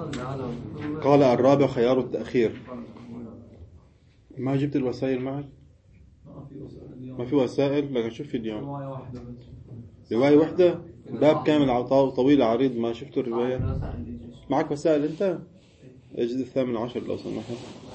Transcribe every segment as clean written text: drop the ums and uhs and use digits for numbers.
قال الرابع خيار التأخير. ما جبت الوسائل معك؟ ما في وسائل. لك شوف اليوم رواية واحدة باب كامل طويل عريض. ما شفت الرواية معك وسائل أنت؟ الجزء 18 لو سمحت.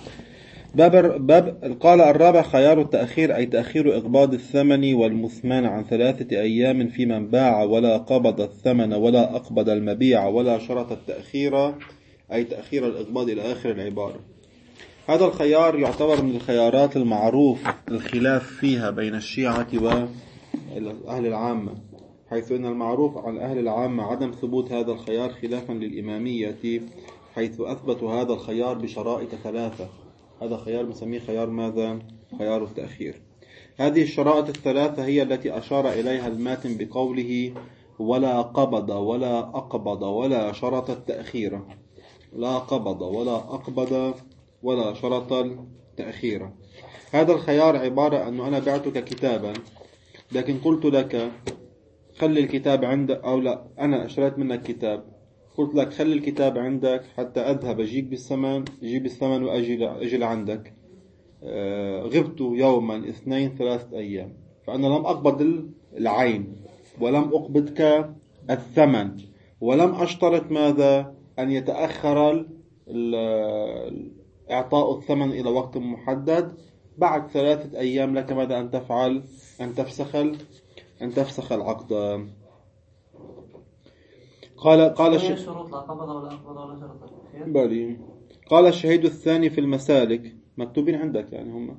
باب قال الرابع خيار التأخير أي تأخير إقباض الثمن والمثمان عن 3 أيام في من باع ولا قبض الثمن ولا أقبض المبيع ولا شرط التأخير أي تأخير الإقباض إلى آخر العبارة. هذا الخيار يعتبر من الخيارات المعروف الخلاف فيها بين الشيعة وأهل العامة، حيث أن المعروف عن أهل العامة عدم ثبوت هذا الخيار خلافا للإمامية، حيث أثبتوا هذا الخيار بشرائط 3. هذا خيار نسميه خيار ماذا؟ خيار التأخير. هذه الشرائط 3 هي التي أشار إليها الماتن بقوله ولا قبض ولا أقبض ولا شرط التأخير. لا قبض ولا أقبض ولا شرط التأخير. هذا الخيار عبارة أنه أنا بعتك كتابا، لكن قلت لك خلي الكتاب عندك، أو لا أنا اشتريت منك كتاب، قلت لك خلي الكتاب عندك حتى أذهب أجيب الثمن وأجي لعندك. غبت يوما 2 3 أيام، فأنا لم أقبض العين ولم أقبضك الثمن، ولم أشترط ماذا؟ أن يتأخر إعطاء الثمن إلى وقت محدد. بعد 3 أيام لك ماذا أن تفعل؟ أن تفسخ العقد. قال الشهيد الثاني في المسالك، مكتوبين عندك يعني هم.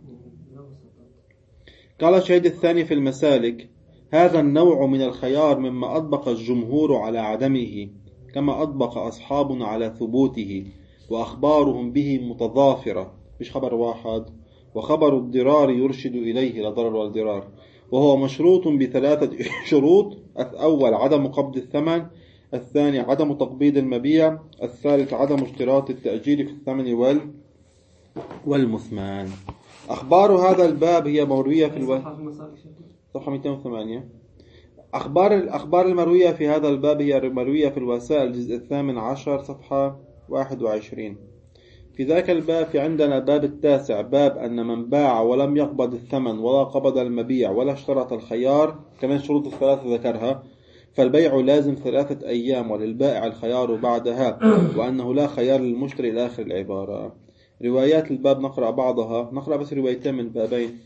قال الشهيد الثاني في المسالك هذا النوع من الخيار مما أطبق الجمهور على عدمه، كما أطبق أصحابنا على ثبوته، وأخبارهم به متضافرة، مش خبر واحد. وخبر الضرار يرشد إليه لا ضرر ولا ضرار، وهو مشروط ب3 شروط: الأول عدم قبض الثمن، الثاني عدم تقبيض المبيع، الثالث عدم اشتراط التأجيل في الثمن والمثمان. أخبار هذا الباب هي مروية في صفحة 208. الأخبار المروية في هذا الباب هي مروية في الوسائل الجزء 18 صفحة 21. في ذاك الباب في عندنا باب التاسع، باب أن من باع ولم يقبض الثمن ولا قبض المبيع ولا اشترط الخيار، كمان شروط 3 ذكرها، فالبيع لازم 3 أيام وللبائع الخيار بعدها، وأنه لا خيار للمشتري إلى آخر العبارة. روايات الباب نقرأ بعضها، نقرأ بس روايتين من بابين.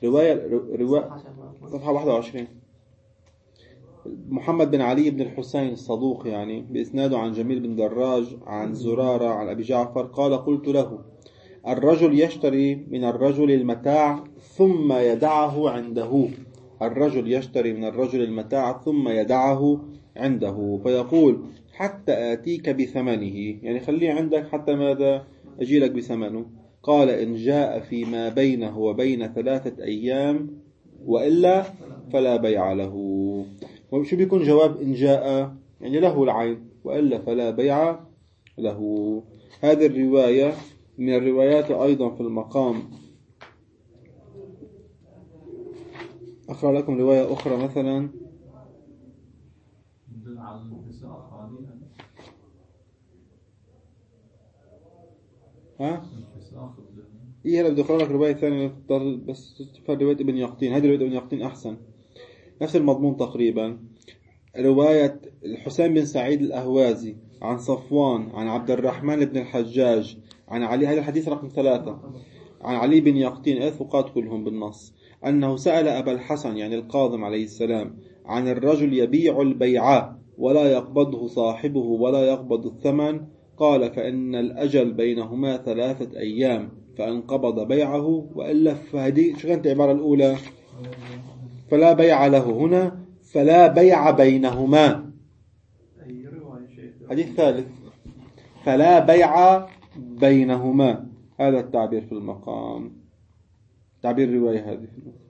صفحة 21. محمد بن علي بن الحسين الصدوق يعني بإسناده عن جميل بن دراج عن زرارة عن أبي جعفر قال قلت له الرجل يشتري من الرجل المتاع ثم يدعه عنده. الرجل يشتري من الرجل المتاع ثم يدعه عنده فيقول حتى آتيك بثمنه، يعني خليه عندك حتى ماذا؟ أجي لك بثمنه. قال إن جاء فيما بينه وبين 3 أيام وإلا فلا بيع له. وشو بيكون جواب إن جاء؟ يعني له العين، وإلا فلا بيع له. هذه الرواية من الروايات أيضا في المقام. أقرأ لكم رواية أخرى مثلا. إيه هلا بدي أقرأ لك رواية ثانية بس تفهم رواية ابن يقطين. هذه رواية ابن يقطين أحسن، نفس المضمون تقريبا. رواية الحسين بن سعيد الأهوازي عن صفوان عن عبد الرحمن بن الحجاج عن علي، هذا الحديث رقم 3، عن علي بن يقطين ثقات كلهم بالنص، أنه سأل أبا الحسن يعني القاضم عليه السلام عن الرجل يبيع البيعة ولا يقبضه صاحبه ولا يقبض الثمن، قال فإن الأجل بينهما 3 أيام، فإن قبض بيعه وإلا فهذه شو كانت العبارة الأولى؟ فلا بيع له. هنا فلا بيع بينهما. حديث ثالث فلا بيع بينهما، هذا التعبير في المقام، تعبير الرواية هذه.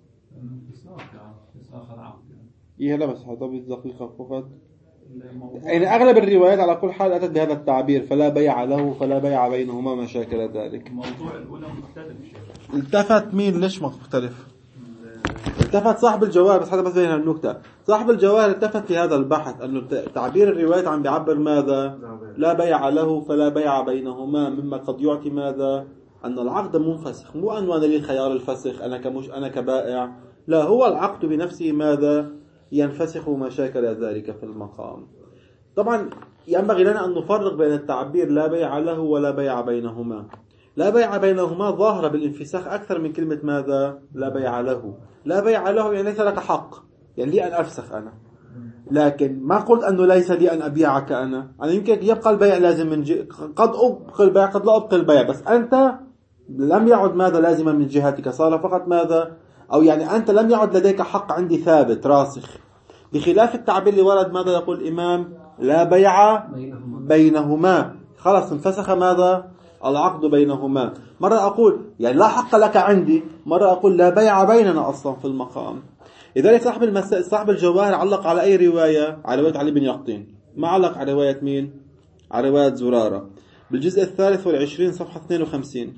إيه لا بس هذا بالدقيقة فقط، يعني أغلب الروايات على كل حال أتت بهذا التعبير فلا بيع له فلا بيع بينهما ما شاكل ذلك. الموضوع الأولى مختلف. التفت مين ليش مختلف؟ التفت صاحب الجواهر، بس هذا بس بين النكتة، صاحب الجواهر التفت في هذا البحث أنه تعبير الرواية عم بيعبر ماذا؟ لا بيع له فلا بيع بينهما، مما قد يعطي ماذا؟ أن العقد منفسخ، مو أنه أنا لي خيار الفسخ أنا كبائع، لا، هو العقد بنفسه ماذا؟ ينفسخ مشاكل ذلك في المقام. طبعا ينبغي لنا أن نفرق بين التعبير لا بيع له ولا بيع بينهما. لا بيع بينهما ظاهرة بالانفساخ أكثر من كلمة ماذا؟ لا بيع له. لا بيع له يعني ليس لك حق، يعني لي أن أفسخ أنا، لكن ما قلت أنه ليس لي أن أبيعك أنا يمكن يبقى البيع لازم من قد أبقى البيع قد لا أبقى البيع، بس أنت لم يعد ماذا لازما من جهتك، صار فقط ماذا؟ أو يعني أنت لم يعد لديك حق عندي ثابت راسخ، بخلاف التعبير اللي ورد ماذا يقول الإمام؟ لا بيع بينهما، خلاص انفسخ ماذا؟ العقد بينهما. مرة أقول يعني لا حق لك عندي، مرة أقول لا بيع بيننا أصلا في المقام. لذلك صاحب الجواهر علق على أي رواية؟ على رواية علي بن يقطين، ما علق على رواية مين؟ على رواية زرارة بالجزء 23 صفحة 52.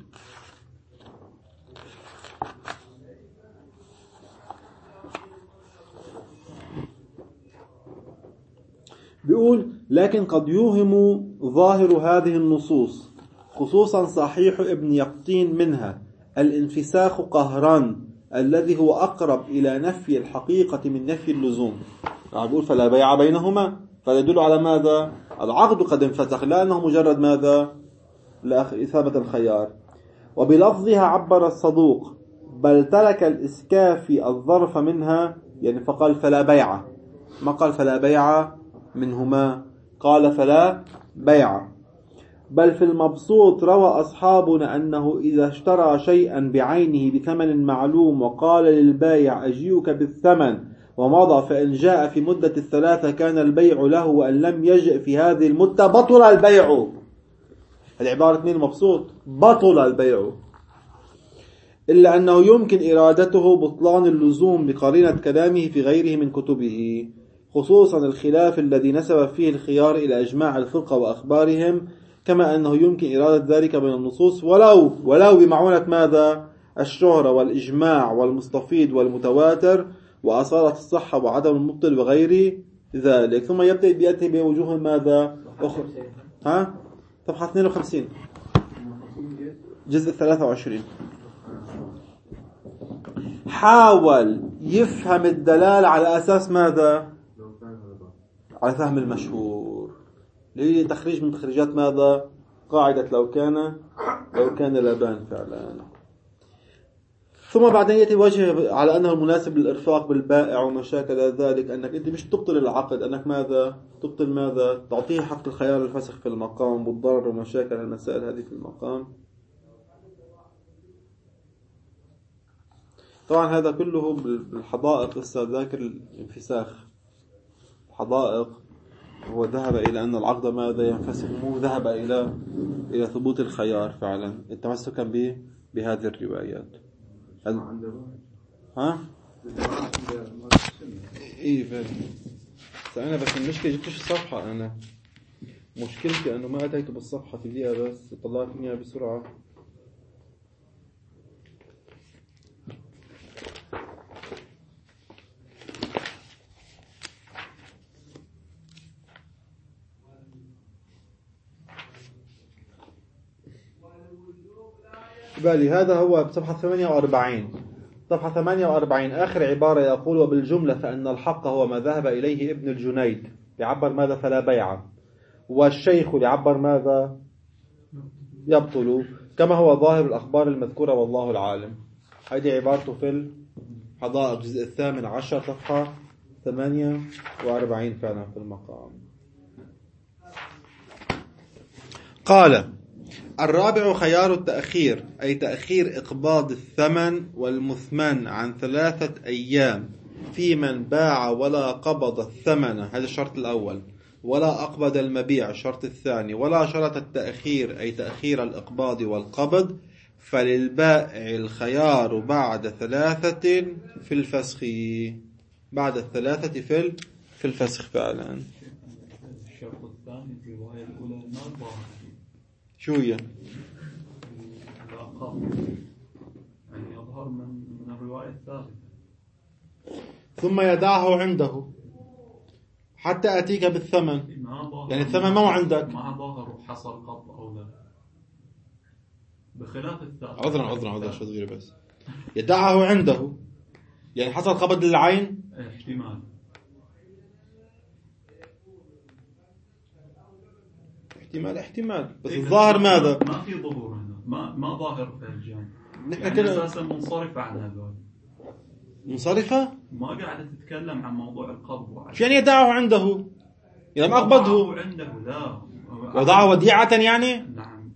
بيقول لكن قد يوهم ظاهر هذه النصوص خصوصا صحيح ابن يقطين منها الانفساخ قهرا الذي هو أقرب إلى نفي الحقيقة من نفي اللزوم. بيقول فلا بيع بينهما، فيدل على ماذا؟ العقد قد انفسخ، لا أنه مجرد ماذا؟ لإثابة الخيار. وبلفظها عبر الصدوق بل ترك الإسكاف الظرف منها، يعني فقال فلا بيع، ما قال فلا بيع منهما، قال فلا بيع. بل في المبسوط روى أصحابنا أنه إذا اشترى شيئا بعينه بثمن معلوم وقال للبايع أجيئك بالثمن ومضى، فإن جاء في مدة 3 كان البيع له، وأن لم يجئ في هذه المدة بطل البيع. هذه عبارة مين المبسوط؟ بطل البيع، إلا أنه يمكن إرادته بطلان اللزوم بقرينة كلامه في غيره من كتبه، خصوصا الخلاف الذي نسب فيه الخيار إلى إجماع الفقه وأخبارهم، كما أنه يمكن إرادة ذلك من النصوص ولو بمعونة ماذا؟ الشهرة والإجماع والمستفيض والمتواتر وأصالة الصحة وعدم المبطل وغير ذلك. ثم يأتي بوجوه ماذا؟ أخرى. صفحة 52 جزء 23. حاول يفهم الدلال على أساس ماذا؟ على فهم المشهور، لتخريج من تخريجات ماذا؟ قاعدة لو كان لبان فعلا. ثم بعدين يأتي وجه على أنه المناسب للإرفاق بالبائع ومشاكل ذلك، أنك أنت مش تبطل العقد، أنك ماذا؟ تبطل ماذا؟ تعطيه حق الخيار الفسخ في المقام والضرر ومشاكل المسائل هذه في المقام. طبعا هذا كله بالحدائق، لسه ذاكر الانفساخ الحدائق هو ذهب إلى أن العقد ماذا؟ ينفسخ، مو ذهب إلى ثبوت الخيار فعلا التمسكا بهذه الروايات. إيه فعلا. بس المشكلة جبتش الصفحة، أنا مشكلتي أنه ما أتيت بالصفحة في دقيقة، بس طلعت منها بسرعة. بالي هذا هو بصفحة 48. صفحة 48 آخر عبارة يقول وبالجملة فإن الحق هو ما ذهب إليه ابن الجنيد، يعبر ماذا؟ فلا بيع. والشيخ يعبر ماذا؟ يبطل، كما هو ظاهر الأخبار المذكورة والله العالم. هذه عبارته في الحدائق الجزء 18 صفحة 48 فعلا في المقام. قال الرابع خيار التأخير، أي تأخير إقباض الثمن والمثمن عن 3 أيام في من باع ولا قبض الثمن، هذا الشرط الأول، ولا أقبض المبيع الشرط الثاني، ولا شرط التأخير أي تأخير الإقباض والقبض، فللبائع الخيار بعد 3 في الفسخ. بعد 3 في الفسخ فعلا. الشرط الثاني في الرواية الأولى ما شو هي؟ العقاب، يعني يظهر من الرواية الثالثة. ثم يدعه عنده حتى أتيك بالثمن، يعني الثمن ما هو عندك. مع ظاهر حصل قبض أو لا، بخلاف الثاني. عذرا شو صغير بس. يدعه عنده يعني حصل قبض للعين، احتمال بس الظاهر ماذا؟ ما في ظهور هنا، ما ظاهر في الجانب. نحن يعني كنا أساسا منصرفة عن هذول، منصرفة، ما قاعدة تتكلم عن موضوع القبض. شو يعني يدعه عنده؟ يعني ما أقبضه عنده، لا وضعه وديعة يعني. نعم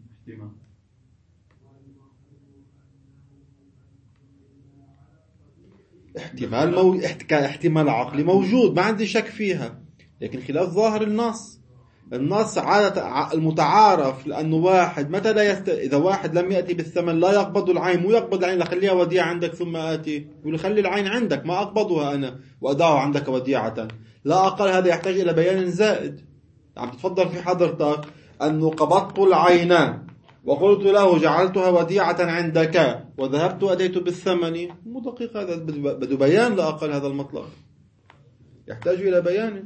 احتمال عقلي موجود، ما عندي شك فيها، لكن خلاف ظاهر النص عادة المتعارف، لأنه واحد متى لا إذا واحد لم يأتي بالثمن لا يقبض العين، مو يقبض العين لخليها وديعة عندك ثم آتي، يقول خلي العين عندك ما أقبضها أنا وأدعه عندك وديعة، لا أقل. هذا يحتاج إلى بيان زائد. عم تتفضل في حضرتك أنه قبضت العين وقلت له جعلتها وديعة عندك وذهبت وأتيت بالثمن، مو دقيق، هذا بده بيان لا أقل. هذا المطلب يحتاج إلى بيان.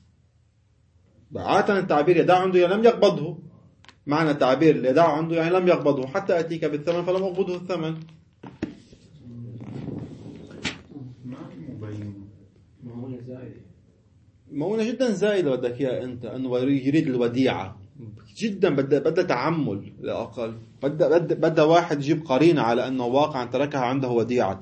عادة التعبير يدع عنده يعني لم يقبضه، معنى التعبير يدع عنده يعني لم يقبضه حتى أتيك بالثمن فلم أقبضه الثمن. مؤونة جدا زائدة بدك إياها أنت، أنه يريد الوديعة جدا، بدأ تعمل لا أقل. بدأ واحد يجيب قرينة على أنه واقعا تركها عنده وديعة.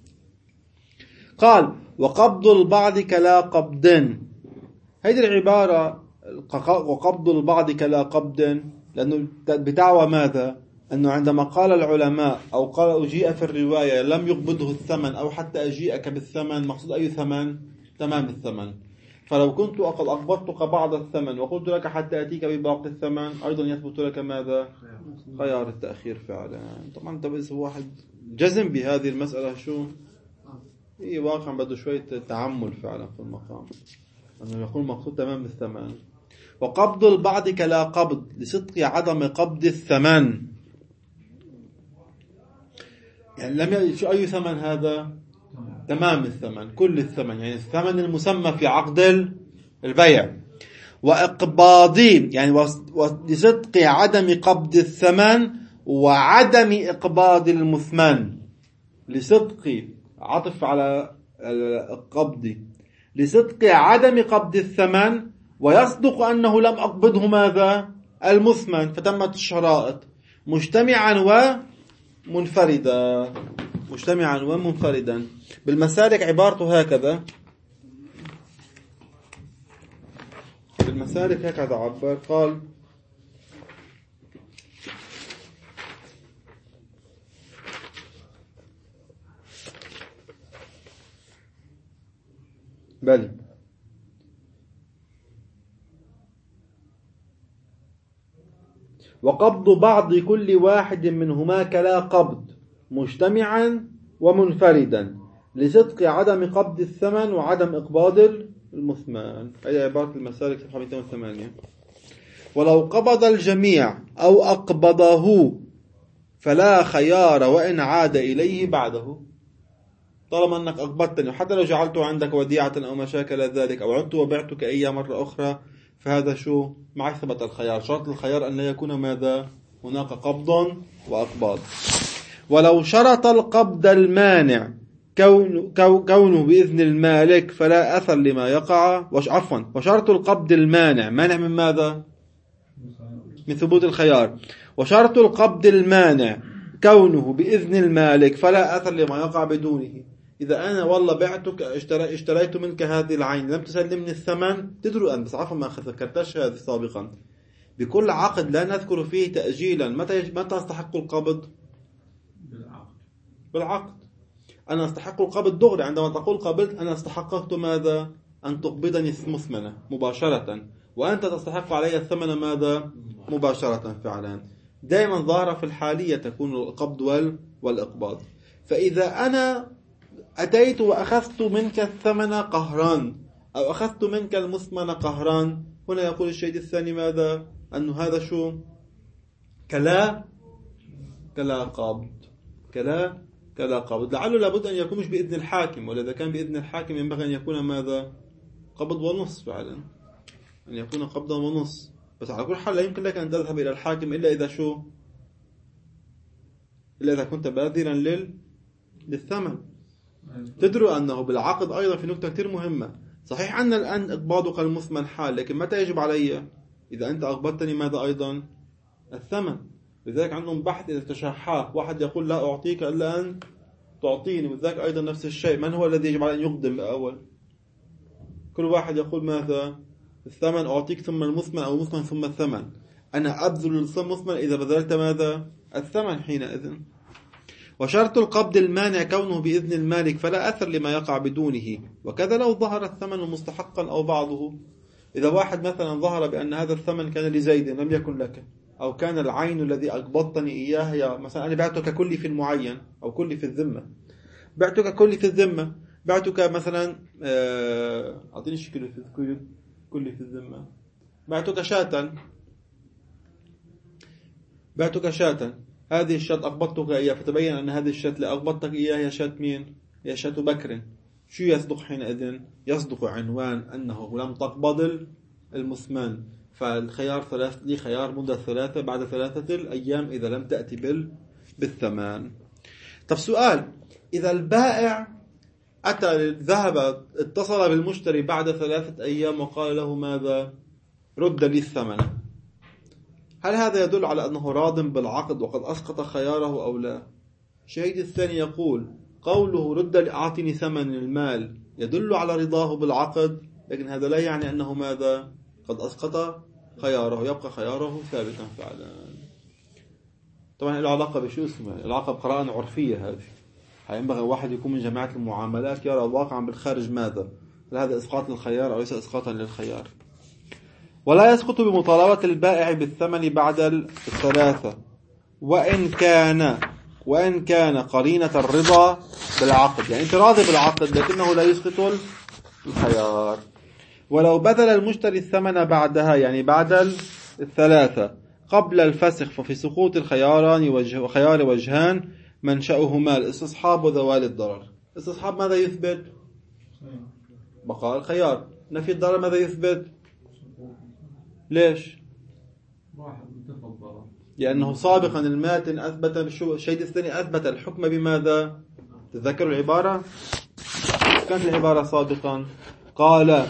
قال وقبض البعض كلا قبض، هذه العبارة وقبض البعض كلا قبض لأنه بدعوى ماذا؟ أنه عندما قال العلماء أو قال أجيء في الرواية لم يقبضه الثمن أو حتى أجيئك بالثمن، مقصود أي ثمن؟ تمام الثمن. فلو كنت أقبضتك بعض الثمن وقلت لك حتى أتيك بباقي الثمن أيضا يثبت لك ماذا؟ خيار التأخير فعلا. طبعا أنت بس واحد جزم بهذه المسألة شو؟ إيه واقعا بده شوية تعمل فعلا في المقام، أنه يقول مقصود تمام الثمن. وقبض البعض كلا قبض لصدق عدم قبض الثمن، يعني لم شو أي ثمن هذا؟ تمام الثمن، كل الثمن، يعني الثمن المسمى في عقد البيع. وإقباضي يعني لصدق عدم قبض الثمن وعدم إقباض المثمن، لصدق عطف على القبض، لصدق عدم قبض الثمن ويصدق أنه لم أقبضه ماذا؟ المثمن، فتمت الشرائط مجتمعا ومنفردا. مجتمعا ومنفردا. بالمسالك عبارته هكذا، بالمسالك هكذا عبر. قال بل وقبض بعض كل واحد منهما كلا قبض مجتمعا ومنفردا لصدق عدم قبض الثمن وعدم إقباض المثمن. هذه عبارة المسالك صفحة 208. ولو قبض الجميع أو أقبضه فلا خيار وإن عاد إليه بعده. طالما أنك أقبضتني وحتى لو جعلته عندك وديعة أو مشاكل ذلك أو عدت وبعتك إياه مرة أخرى، فهذا شو؟ معك ثبت الخيار. شرط الخيار أن لا يكون ماذا؟ هناك قبض وأقباض. ولو شرط القبض المانع كونه بإذن المالك فلا أثر لما يقع. وشرط القبض المانع، مانع من ماذا؟ من ثبوت الخيار. وشرط القبض المانع كونه بإذن المالك فلا أثر لما يقع بدونه. إذا أنا والله بعتك اشتريت منك هذه العين لم تسلمني الثمن، تدروا أن بس عفوا ما ذكرتش هذا سابقا، بكل عقد لا نذكر فيه تأجيلا. متى استحق القبض؟ بالعقد. أنا استحق القبض دغري، عندما تقول قبضت أنا استحققت ماذا؟ أن تقبضني مثمنة مباشرة، وأنت تستحق علي الثمن ماذا؟ مباشرة فعلا. دائما ظاهرة في الحالية تكون القبض والإقباض. فإذا أنا أتيت وأخذت منك الثمن قهرا أو أخذت منك المثمن قهرا، هنا يقول الشيء الثاني ماذا؟ أنه هذا شو؟ كلا قبض، كلا كذا قبض، لعله لابد أن يكون مش بإذن الحاكم، ولا إذا كان بإذن الحاكم ينبغي أن يكون ماذا؟ قبض ونص فعلا، أن يكون قبضا ونص. بس على كل حال لا يمكن لك أن تذهب إلى الحاكم إلا إذا شو؟ إلا إذا كنت باذلا للثمن. تدروا أنه بالعقد أيضا في نقطة كتير مهمة. صحيح أن الآن إقباضك المثمن حال، لكن متى يجب علي؟ إذا أنت أقبضتني ماذا أيضا؟ الثمن. لذلك عندهم بحث إذا تشحاه، واحد يقول لا أعطيك إلا أن تعطيني، وذلك أيضا نفس الشيء. من هو الذي يجب على أن يقدم الأول؟ كل واحد يقول ماذا؟ الثمن، أعطيك ثم المثمن، أو المثمن ثم الثمن. أنا أبذل المثمن إذا بذلت ماذا؟ الثمن حينئذ. وشرط القبض المانع كونه بإذن المالك، فلا أثر لما يقع بدونه، وكذا لو ظهر الثمن مستحقا أو بعضه. إذا واحد مثلا ظهر بأن هذا الثمن كان لزيد لم يكن لك، أو كان العين الذي أقبضتني إياه، مثلا أنا بعتك كلي في المعين أو كلي في الذمة، بعتك كلي في الذمة، بعتك مثلا أعطيني شكل كلي في الذمة، بعتك شاة، هذه الشاة أقبضتك إياه، فتبين أن هذه الشاة اللي أقبضتك إياه هي شاة مين؟ هي شاة بكر. شو يصدق حينئذ؟ يصدق عنوان أنه لم تقبض المثمن، فالخيار ثلاث، لي خيار مدة 3 بعد 3 أيام إذا لم تأتي بالثمن. طب سؤال، إذا البائع أتى ذهب اتصل بالمشتري بعد 3 أيام وقال له ماذا؟ رد لي الثمن، هل هذا يدل على أنه راض بالعقد وقد أسقط خياره أو لا؟ الشهيد الثاني يقول قوله رد أعطني ثمن المال يدل على رضاه بالعقد، لكن هذا لا يعني أنه ماذا؟ قد أسقط خياره، يبقى خياره ثابتا فعلا. طبعا العلاقة بشو اسمها؟ العلاقة بقراءة عرفية. هذه ينبغي واحد يكون من جماعة المعاملات يرى الواقع بالخارج ماذا؟ هل هذا إسقاط للخيار أو ليس إسقاطا للخيار؟ ولا يسقط بمطالبة البائع بالثمن بعد 3 وإن كان قرينة الرضا بالعقد، يعني أنت راضي بالعقد لكنه لا يسقط الخيار. ولو بذل المشتري الثمن بعدها، يعني بعد 3 قبل الفسخ، ففي سقوط الخيار وجهان منشأهما الاستصحاب وزوال الضرر. استصحاب ماذا يثبت؟ بقاء الخيار. نفي الضرر ماذا يثبت؟ ليش؟ لأنه سابقا الماتن أثبت الشيء الثاني أثبت الحكم بماذا؟ تذكروا العبارة؟ كانت العبارة سابقا قال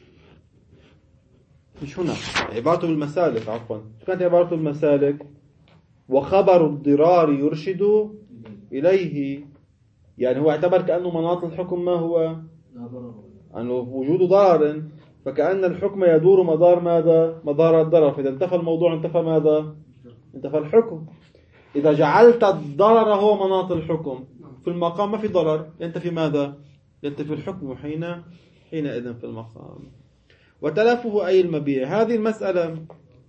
مش هنا، عبارته بالمسالك، عفوا كانت عبارته بالمسالك وخبر الضرار يرشد إليه، يعني هو اعتبر كأنه مناط الحكم ما هو؟ أنه وجود ضرر، فكأن الحكم يدور مدار ماذا؟ مدار الضرر، فإذا انتفى الموضوع انتفى ماذا؟ انتفى الحكم. إذا جعلت الضرر هو مناط الحكم في المقام ما في ضرر، ينتفي ماذا؟ ينتفي الحكم حينئذ في المقام. وتلفه أي المبيع، هذه المسألة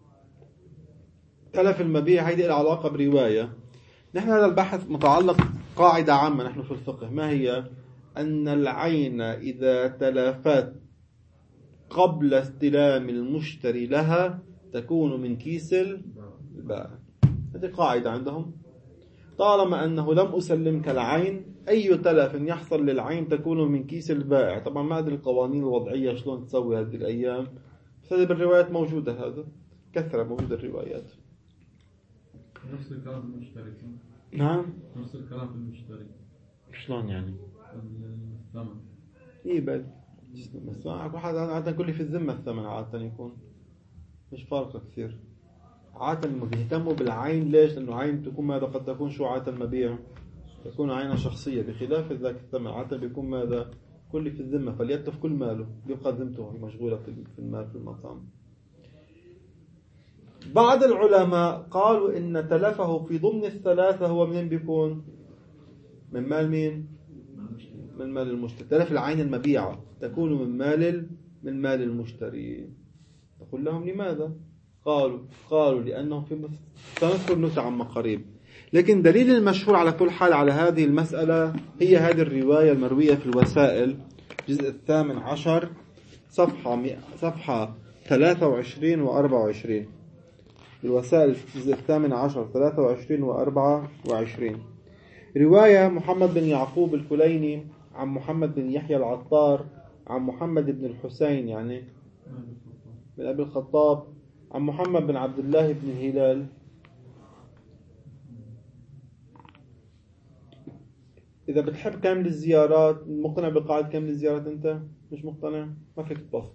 تلف المبيع هذه العلاقة برواية. نحن هذا البحث متعلق قاعدة عامة نحن في الفقه، ما هي؟ أن العين إذا تلفت قبل استلام المشتري لها تكون من كيس البائع. هذه قاعدة عندهم، طالما أنه لم أسلمك العين أي تلف يحصل للعين تكون من كيس البائع. طبعا ما أدري القوانين الوضعية شلون تسوي هذه الأيام، بس هذه بالروايات موجودة، هذا كثرة موجودة الروايات. نفس الكلام في المشتري. نعم نفس الكلام في المشتري. شلون يعني؟ الثمن. إيه بل بس عادة كل في الذمة الثمن عادة يكون مش فارقة كثير. عادة ما بيهتموا بالعين، ليش؟ لأنه عين تكون ماذا؟ قد تكون شو عادة المبيع تكون عينة شخصية، بخلاف ذاك الثمن عادة بيكون ماذا؟ كل في الذمة، فليتلف كل ماله، يبقى ذمته مشغولة في المال في المقام. بعض العلماء قالوا إن تلفه في ضمن 3 هو منين بيكون؟ من مال مين؟ من مال المشتري. تلف العين المبيعة تكون من مال المشتري. تقول لهم لماذا؟ قالوا لأنهم سنذكر نكتة عما قريب، لكن دليل المشهور على كل حال على هذه المسألة هي هذه الرواية المروية في الوسائل جزء 18 صفحة 23 و 24. الوسائل جزء 18 23 و 24. رواية محمد بن يعقوب الكليني عن محمد بن يحيى العطار عن محمد بن الحسين يعني بن أبي الخطاب عن محمد بن عبد الله بن الهلال. إذا بتحب كامل الزيارات، مقتنع بقاعدة كامل الزيارات؟ أنت مش مقتنع ما فيك تبص.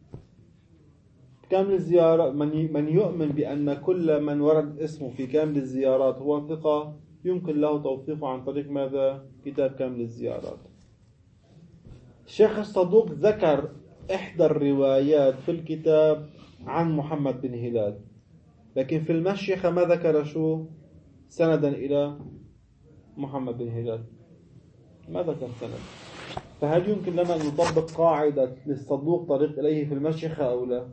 كامل الزيارات من يؤمن بأن كل من ورد اسمه في كامل الزيارات هو ثقة يمكن له توثيقه عن طريق ماذا؟ كتاب كامل الزيارات. الشيخ الصدوق ذكر إحدى الروايات في الكتاب عن محمد بن هلال، لكن في المشيخة ما ذكر شو سندا إلى محمد بن هلال، ما ذكر سند. فهل يمكن لنا أن نطبق قاعدة للصدوق طريق إليه في المشيخة أو لا؟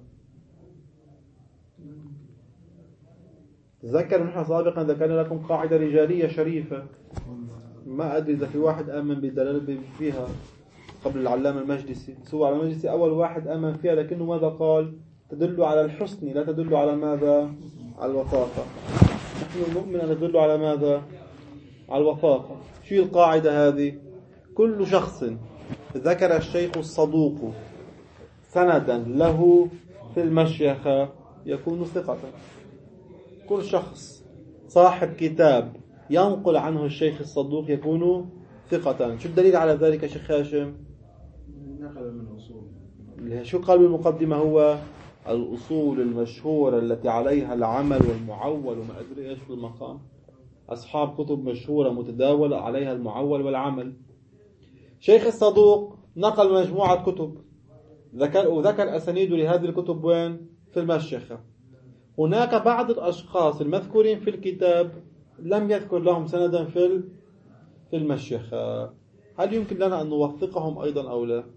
تذكر نحن سابقا ذكرنا لكم قاعدة رجالية شريفة، ما أدري إذا في واحد آمن بدلالة فيها قبل العلامة المجلسي. سوى على المجلسي أول واحد آمن فيها، لكنه ماذا قال؟ تدل على الحسن لا تدل على ماذا؟ على الوثاقة. نحن نؤمن أن تدل على ماذا؟ على الوثاقة. شو القاعدة هذه؟ كل شخص ذكر الشيخ الصدوق سندا له في المشيخة يكون ثقة. كل شخص صاحب كتاب ينقل عنه الشيخ الصدوق يكون ثقة. شو الدليل على ذلك شيخ هاشم؟ نقل من أصول. شو قال بالمقدمة؟ هو الأصول المشهورة التي عليها العمل والمعول وما أدري إيش في المقام. أصحاب كتب مشهورة متداولة عليها المعول والعمل. شيخ الصدوق نقل مجموعة كتب وذكر أسانيد لهذه الكتب وين؟ في المشيخة. هناك بعض الأشخاص المذكورين في الكتاب لم يذكر لهم سندا في المشيخة. هل يمكن لنا أن نوثقهم أيضا أو لا؟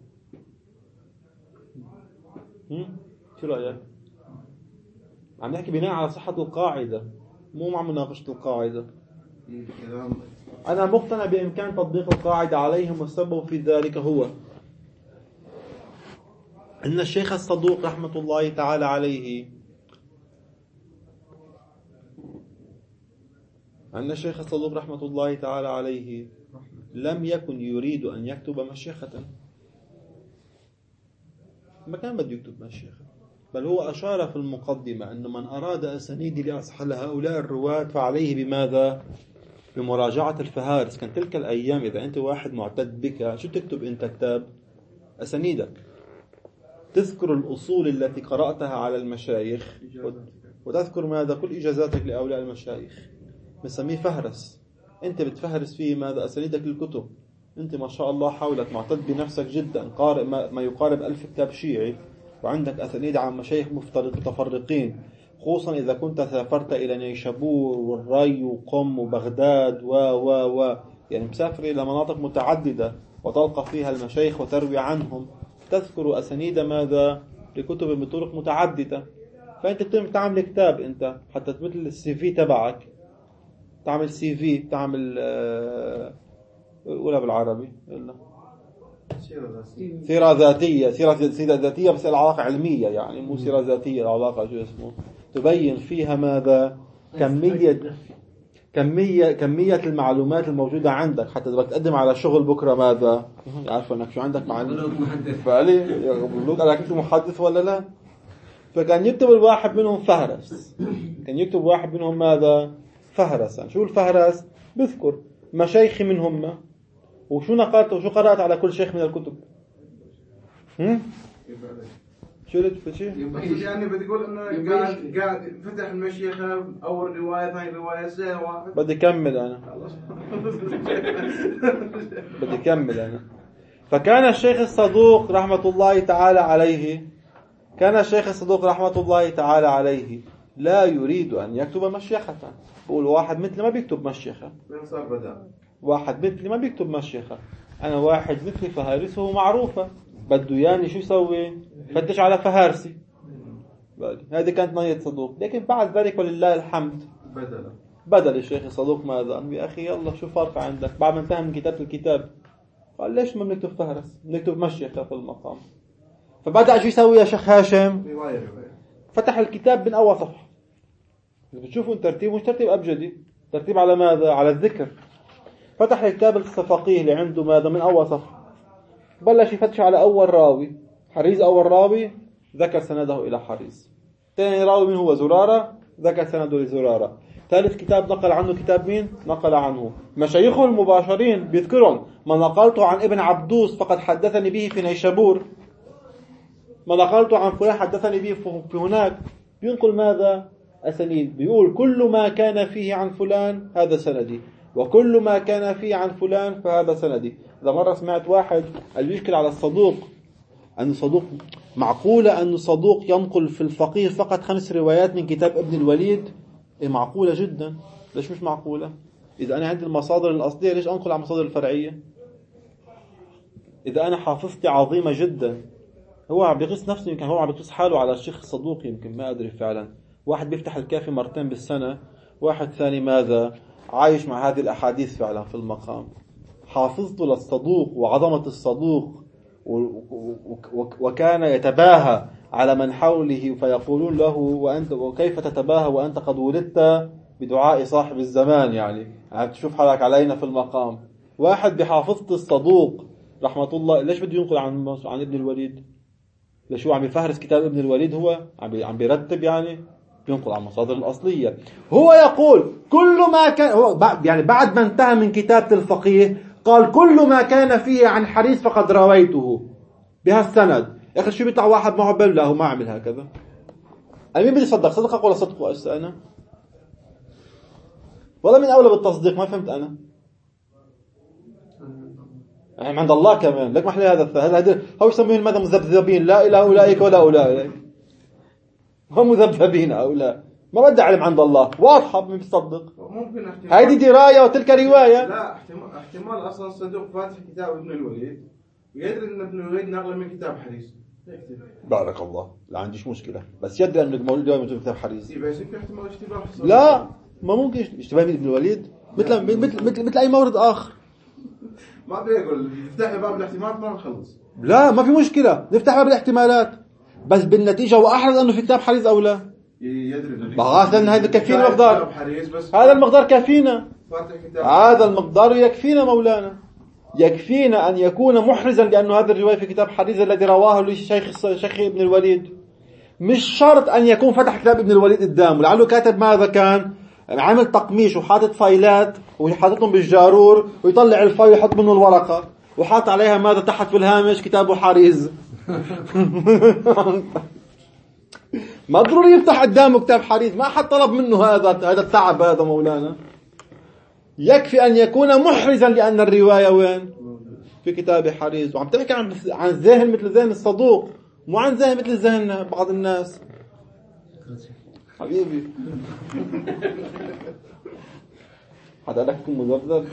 شو رأيك؟ عم نحكي بناء على صحة القاعدة، مو عم نناقش القاعدة. أنا مقتنع بإمكان تطبيق القاعدة عليهم، والسبب في ذلك هو أن الشيخ الصدوق رحمة الله تعالى عليه لم يكن يريد أن يكتب مشيخة، ما كان بده يكتب مشيخة، بل هو أشار في المقدمة أن من أراد أسانيد لأصح هؤلاء الرواة فعليه بماذا؟ بمراجعة الفهارس. كان تلك الأيام إذا أنت واحد معتد بك شو تكتب أنت؟ كتاب أسانيدك، تذكر الأصول التي قرأتها على المشايخ وتذكر ماذا؟ كل إجازاتك لأولياء المشايخ، بنسميه فهرس. أنت بتفهرس فيه ماذا؟ أسانيدك للكتب. أنت ما شاء الله حولك معتد بنفسك جدا، قارئ ما يقارب 1000 كتاب شيعي، وعندك أسانيد عن مشايخ متفرقين، خصوصا إذا كنت سافرت إلى نيشابور والري وقم وبغداد يعني مسافر إلى مناطق متعددة وتلقى فيها المشايخ وتروي عنهم، تذكر أسانيد ماذا؟ لكتب بطرق متعددة. فأنت تعمل كتاب أنت حتى مثل السي في تبعك، تعمل سي في، تعمل ولا بالعربي إلا سيرة ذاتية بس العلاقة علمية، يعني مو سيرة ذاتية العلاقة شو اسمه، تبين فيها ماذا؟ كمية المعلومات الموجودة عندك حتى بدك تقدم على شغل بكرة ماذا؟ يعرفوا انك شو عندك معلومات. فقالي يقولوك انا كنت محدث ولا لا؟ فكان يكتب الواحد منهم فهرس، كان يكتب واحد منهم ماذا؟ فهرسا. شو الفهرس؟ بذكر مشايخ منهم وشو نقلت وشو قرأت على كل شيخ من الكتب. شو يعني بدي اقول انه قاعد فتح المشيخة اول رواية ثاني رواية سنة واحد. بدي اكمل انا. فكان الشيخ الصدوق رحمة الله تعالى عليه لا يريد أن يكتب مشيخة. بقول واحد مثل ما بيكتب مشيخة، واحد مثل ما بيكتب مشيخة، أنا واحد مثلي فهارسه معروفة، بده يعني شو يسوي؟ فتش على فهارسي. هذه كانت نية صدوق. لكن بعد ذلك ولله الحمد بدل الشيخ الصدوق ماذا؟ يا أخي يلا شو فرق عندك؟ بعد ما انتهى من كتابة الكتاب قال ليش ما بنكتب فهرس؟ بنكتب مشيخة في المقام. فبدأ شو يسوي يا شيخ هاشم؟ فتح الكتاب من أول صفحة. بتشوفوا ترتيب مش ترتيب أبجدي، ترتيب على ماذا؟ على الذكر. فتح الكتاب الفقيه اللي عنده ماذا من أول صفحة، بلش يفتش على أول راوي حريز. أول راوي ذكر سنده إلى حريز. ثاني راوي من هو زرارة، ذكر سنده لزرارة. ثالث كتاب نقل عنه كتاب مين؟ نقل عنه مشايخه المباشرين بيذكرهم. ما نقلته عن ابن عبدوس فقد حدثني به في نيشابور، ما نقلته عن فلان حدثني به في هناك. بينقل ماذا؟ أسانيد. بيقول كل ما كان فيه عن فلان هذا سندي، وكل ما كان فيه عن فلان فهذا سندي. إذا مرة سمعت واحد اللي يشكل على الصدوق أنه صدوق، معقولة أنه صدوق ينقل في الفقيه فقط 5 روايات من كتاب ابن الوليد؟ إيه معقولة جدا. ليش مش معقولة؟ إذا أنا عندي المصادر الأصلية ليش أنقل على المصادر الفرعية؟ إذا أنا حافظتي عظيمة جدا. هو عم بيقيس نفسه، يمكن هو عم بيقيس حاله على الشيخ الصدوق، يمكن ما أدري فعلا. واحد بيفتح الكافي مرتين بالسنة، واحد ثاني ماذا عايش مع هذه الأحاديث فعلا في المقام. حافظته للصدوق وعظمة الصدوق، وكان يتباهى على من حوله فيقولون له وأنت وكيف تتباهى وأنت قد ولدت بدعاء صاحب الزمان. يعني تشوف حالك علينا في المقام. واحد بحافظة الصدوق رحمة الله، ليش بده ينقل عن ابن الوليد؟ ليش هو عم يفهرس كتاب ابن الوليد؟ هو عم بيرتب، يعني بينقل عن المصادر الأصلية. هو يقول كل ما كان، هو يعني بعد ما انتهى من كتابة الفقيه قال كل ما كان فيه عن حريز فقد رويته بهالسند. يا أخي شو بيطلع واحد معه بلا هو ما عمل هكذا؟ أنا مين بدي صدق؟ صدقك ولا صدقه أنا؟ ولا من أولى بالتصديق؟ ما فهمت أنا. يعني عند الله كمان لك محلي هذا هو يسميه ماذا؟ مذبذبين، لا إله أولئك ولا أولئك، هم مذبذبين هؤلاء. ما بدي علم عند الله، واضحة من بيصدق. ممكن هذه دراية وتلك رواية. لا احتمال أصلا الصدوق فاتح كتاب ابن الوليد ويدري أن ابن الوليد نقل من كتاب حريز. بارك الله، لا عنديش مشكلة، بس يدري أنك مولود من كتاب حريز. يبقى يصير في احتمال اشتباه. لا ما ممكن اشتباه من ابن الوليد مثل أي مورد آخر. ما بيقول نفتح باب الاحتمالات ما نخلص. لا ما في مشكلة، نفتح باب الاحتمالات، بس بالنتيجة هو أحرز أنه في كتاب حريز أو لا. يدري هذا كفينا مقدار، هذا المقدار كافينا، هذا المقدار يكفينا مولانا، يكفينا أن يكون محرزا لأنه هذا الرواية في كتاب حريز الذي رواه لشيخ ابن الوليد. مش شرط أن يكون فتح كتاب ابن الوليد قدامه، لعله كاتب ماذا كان عامل تقميش وحاطط فايلات وحاططهم بالجارور ويطلع الفايل يحط منه الورقة وحاط عليها ماذا تحت في الهامش كتابه حريز. ما ضروري يفتح قدامه كتاب حريز، ما حد طلب منه هذا التعب هذا مولانا. يكفي أن يكون محرزا لأن الرواية وين؟ في كتاب حريز. وعم تحكي عن ذهن مثل ذهن الصدوق، مو عن ذهن مثل ذهن بعض الناس. حبيبي حدا لكم مذبذب؟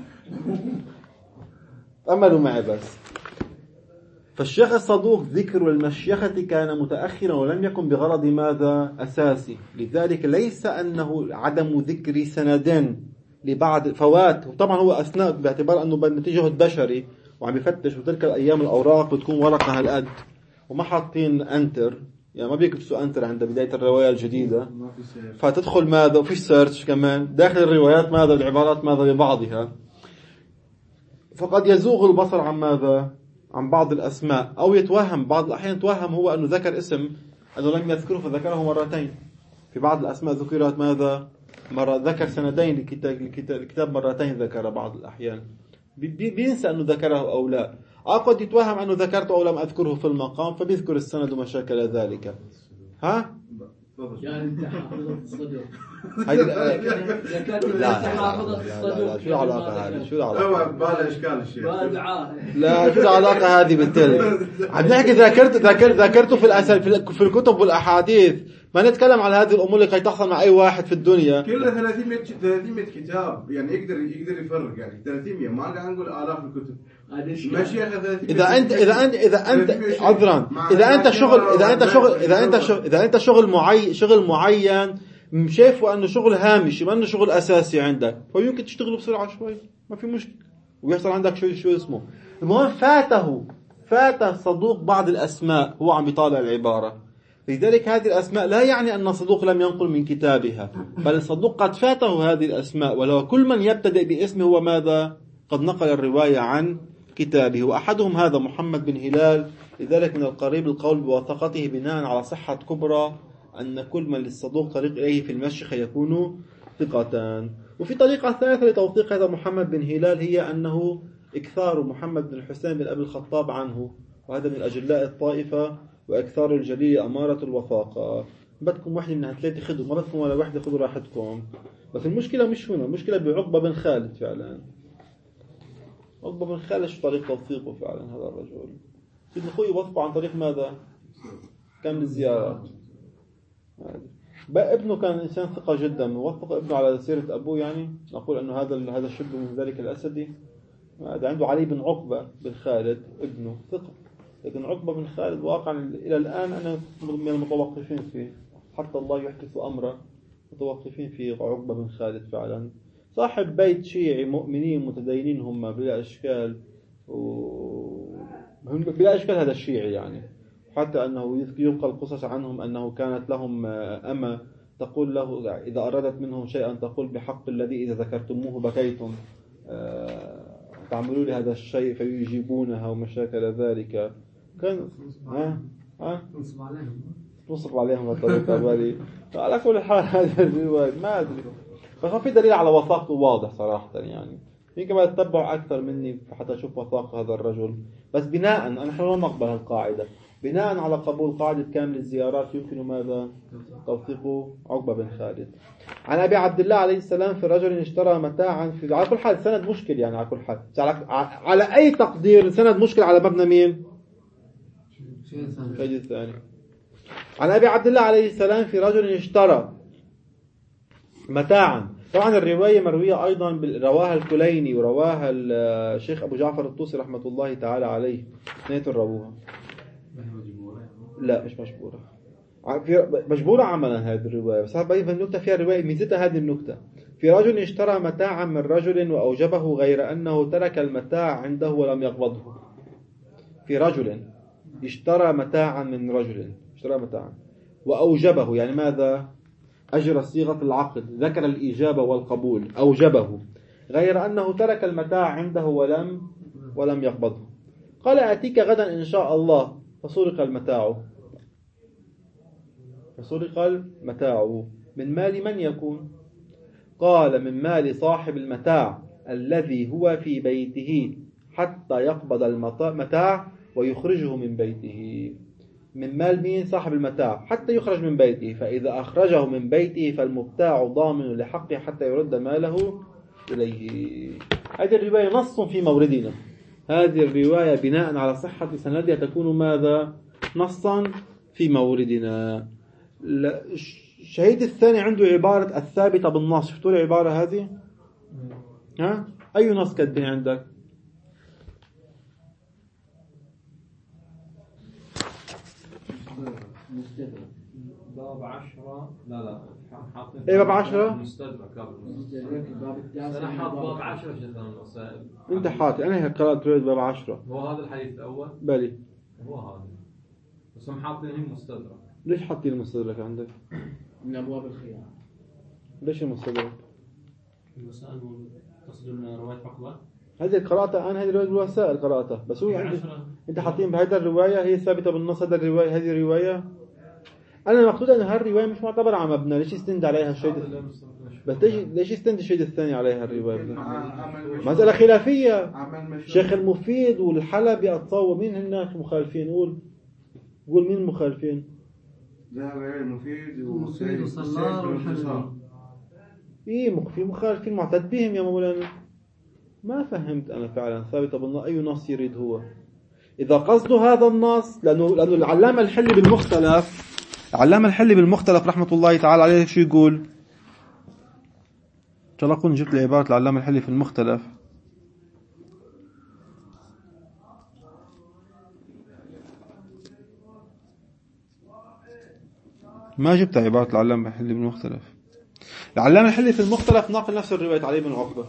أملوا معي بس. فالشيخ الصدوق ذكر المشيخة كان متأخرا ولم يكن بغرض ماذا؟ أساسي. لذلك ليس أنه عدم ذكر سندين لبعض فوات. طبعا هو أثناء باعتبار أنه بالنتيجة بشري وعم يفتش، وتلك الأيام الأوراق بتكون ورقة هالقد وما حاطين أنتر، يعني ما بيكبسوا أنتر عند بداية الرواية الجديدة، فتدخل ماذا وفيش سيرش كمان داخل الروايات ماذا العبارات ماذا ببعضها، فقد يزوغ البصر عن ماذا؟ عن بعض الأسماء، أو يتوهم بعض الأحيان يتوهم هو أنه ذكر اسم أنه لم يذكره فذكره مرتين. في بعض الأسماء ذكرت ماذا؟ مرة ذكر سندين الكتاب مرتين ذكر بعض الأحيان، بينسى أنه ذكره أو لا. قد يتوهم أنه ذكرته أو لم أذكره في المقام فبيذكر السند وما شاكل ذلك. ها؟ يعني انت حافظة الصدوق. لا شو العلاقة هذه؟ شو العلاقة؟ هو بلا إشكال الشيء. لا شو العلاقة هذه بالتالي؟ عم نحكي ذاكرته في الكتب والأحاديث، ما نتكلم على هذه الأمور اللي تحصل مع أي واحد في الدنيا. كله 300 كتاب، يعني يقدر يفرق، يعني 300 ما قاعد نقول آلاف الكتب. ماشي إذا أنت عذرا، إذا أنت شغل معين شايف أنه شغل هامشي ما أنه شغل أساسي عندك، فيمكن تشتغل بسرعة شوي ما في مشكلة ويحصل عندك شو اسمه. المهم فاته الصدوق بعض الأسماء، هو عم يطالع العبارة. لذلك هذه الأسماء لا يعني أن الصدوق لم ينقل من كتابها، بل الصدوق قد فاته هذه الأسماء، ولو كل من يبتدئ باسمه هو ماذا؟ قد نقل الرواية عن كتابه، وأحدهم هذا محمد بن هلال. لذلك من القريب القول بوثقته بناء على صحة كبرى أن كل من للصدوق طريق إليه في المشيخ يكون ثقتان. وفي طريقة ثالثة لتوثيق هذا محمد بن هلال، هي أنه إكثار محمد بن الحسين بن أبي الخطاب عنه، وهذا من أجلاء الطائفة، وإكثار الجليل أمارة الوثاقة. بدكم واحدة من هالثلاثة خذوا، ما بدكم ولا واحدة خذوا راحتكم. بس المشكلة مش هنا، المشكلة بعقبة بن خالد. فعلا عقبة بن خالد شو طريق توثيقه فعلا هذا الرجل؟ سيدنا أخوي يوثقه عن طريق ماذا؟ كم الزيارات. ابنه كان إنسان ثقة جدا، موثق ابنه على سيرة أبوه، يعني نقول أنه هذا الشاب من ذلك الأسدي. هذا عنده علي بن عقبة بن خالد ابنه ثقة، لكن عقبة بن خالد واقعا إلى الآن أنا من المتوقفين فيه، حتى الله يحدث أمره، متوقفين في عقبة بن خالد. فعلا صاحب بيت شيعي مؤمنين متدينين هم بلا إشكال، بلا إشكال هذا الشيعي يعني. حتى أنه يلقى القصص عنهم أنه كانت لهم أمة تقول له إذا أرادت منهم شيئا تقول بحق الذي إذا ذكرتموه بكيتم، تعملوا لي هذا الشيء فيجيبونها ومشاكل ذلك. كان نصب عليهم الطريقة بالي. على كل حال هذا الرواية ما أدري، بس ما في دليل على وثاقته واضح صراحة يعني. يمكن ما تتبع أكثر مني حتى أشوف وثاق هذا الرجل. بس بناء نحن لا نقبل القاعدة، بناء على قبول قاعدة كامل الزيارات يمكن ماذا؟ توثيق عقبة بن خالد. عن أبي عبد الله عليه السلام في رجل اشترى متاعا في، على كل حال سند مشكل يعني، على كل حال على أي تقدير سند مشكل على مبنى مين؟ الشيء الثاني. عن أبي عبد الله عليه السلام في رجل اشترى متاعا. طبعا الرواية مروية أيضا رواها الكليني ورواها الشيخ أبو جعفر الطوسي رحمة الله تعالى عليه، اثنين رووها. لا مش مشبورة، مشبورة عملا هذه الرواية، بس هذه النكتة فيها الرواية ميزتها هذه النكتة. في رجل اشترى متاعا من رجل وأوجبه غير أنه ترك المتاع عنده ولم يقبضه. في رجل اشترى متاعا من رجل، اشترى متاعا وأوجبه، يعني ماذا؟ أجرى صيغة العقد، ذكر الإجابة والقبول، أوجبه غير أنه ترك المتاع عنده ولم يقبضه. قال أتيك غدا إن شاء الله، فسرق المتاع. من مال من يكون؟ قال من مال صاحب المتاع الذي هو في بيته حتى يقبض المتاع ويخرجه من بيته. من مال مين؟ صاحب المتاع حتى يخرج من بيته، فإذا أخرجه من بيته فالمبتاع ضامن لحقه حتى يرد ماله إليه. هذه الرواية نص في موردنا، هذه الرواية بناء على صحة سندها تكون ماذا؟ نصا في موردنا. الشهيد الثاني عنده عبارة الثابتة بالنص. شفتوا العبارة هذه؟ أي نص كاتبين عندك؟ باب 10. لا ايه باب 10 مستدرك. انا حاط باب 10 جدا المسائل. انت حاطط، انا قرأت باب 10. هو هذا الحديث الاول؟ بلي هو هذا، بس هم حاطينه مستدرك. ليش حاطين المستدرك عندك؟ من ابواب الخيار. ليش المستدرك؟ المسائل تصل من رواية عقبة. هذه قراءتها أنا، هذه الرواية الوسائل قراءتها، بس هو عندي أنت حاطين بهذا الرواية هي ثابتة بالنص. هذا الرواية هذه الرواية أنا مقصود أن هالرواية مش معتبرة على مبنى. ليش يستند عليها الشيء؟ بس ليش يستند الشيء الثاني عليها الرواية؟ مسألة خلافية. شيخ المفيد والحلبي أتصور مين هناك مخالفين؟ قول مين المخالفين؟ ذهب إلى المفيد وصلار والحلبي. إيه في مخالفين معتد بهم يا مولانا. ما فهمت أنا فعلا ثابت بالنص أي نص يريد هو. إذا قصده هذا النص، لأنه العلامة الحلي بالمختلف رحمة الله تعالى عليه شو يقول؟ إن شاء الله أكون جبت العبارة العلامة الحلي في المختلف. ما جبت عبارة العلامة الحلي بالمختلف. العلامة الحلي في المختلف ناقل نفس الرواية علي بن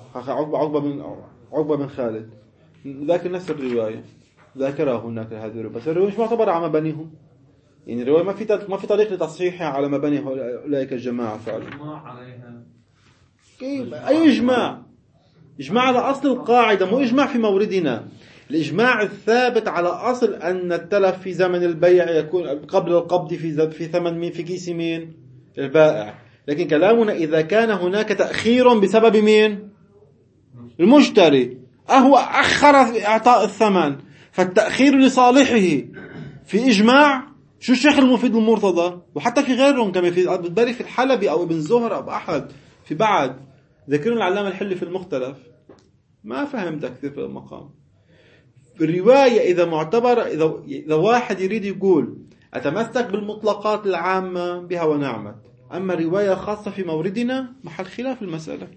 عقبة بن خالد، ذاكر نفس الرواية ذاكرها هناك هذه الرواية، بس الرواية مش معتبرة على مبانيهم. يعني الرواية ما في طريق لتصحيحها على مباني أولئك الجماعة فعلا. إجماع عليها. كيف؟ أي إجماع؟ إجماع على أصل القاعدة، مو إجماع في موردنا. الإجماع الثابت على أصل أن التلف في زمن البيع يكون قبل القبض في ثمن مين، في كيس مين، البائع. لكن كلامنا إذا كان هناك تأخير بسبب مين، المشتري، أهو أخر في إعطاء الثمن، فالتأخير لصالحه في إجماع. شو الشيخ المفيد المرتضى وحتى في غيرهم كما في بتبري في الحلبي أو ابن زهر أو أحد في بعد ذكرنا العلامة الحلي في المختلف. ما فهمت كثير في المقام. في الرواية إذا معتبر، إذا واحد يريد يقول أتمسك بالمطلقات العامة بها ونعمت، أما رواية خاصة في موردنا محل خلاف المسألة.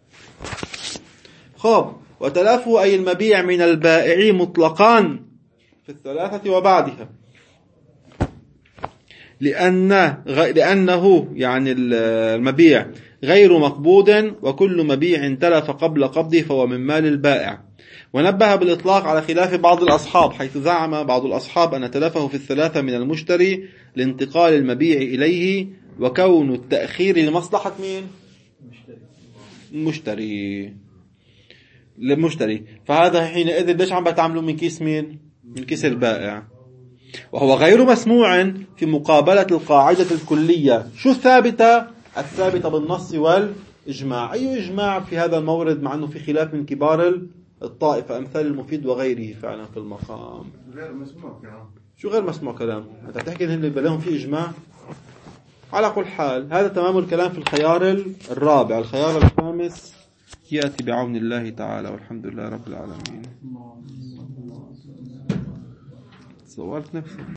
خاب وتلافه أي المبيع من البائع مطلقان في الثلاثة وبعدها، لأنه يعني المبيع غير مقبوض، وكل مبيع تلف قبل قبضه فهو من مال البائع. ونبه بالإطلاق على خلاف بعض الأصحاب، حيث زعم بعض الأصحاب أن تلفه في الثلاثة من المشتري لانتقال المبيع إليه، وكون التأخير لمصلحة مين؟ المشتري. فهذا حينئذ ليش عم بتعاملوا من كيس مين؟ من كيس البائع، وهو غير مسموع في مقابلة القاعدة الكلية. شو الثابتة بالنص والإجماع. أي إجماع في هذا المورد، مع أنه في خلاف من كبار الطائفة أمثال المفيد وغيره فعلا في المقام. غير مسموع كلام. شو غير مسموع كلام؟ أنت بتحكي إن اللي لهم في إجماع. على كل حال هذا تمام الكلام في الخيار الرابع. الخيار الخامس يأتي بعون الله تعالى، والحمد لله رب العالمين. صورت نفسي.